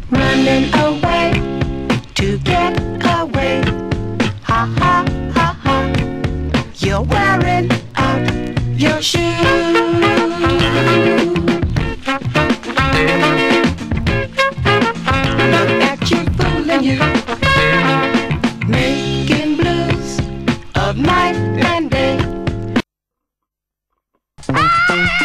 running away to get away. Ha ha ha ha. You're wearing out your shoes. Look at you fooling you, making blues of night and day.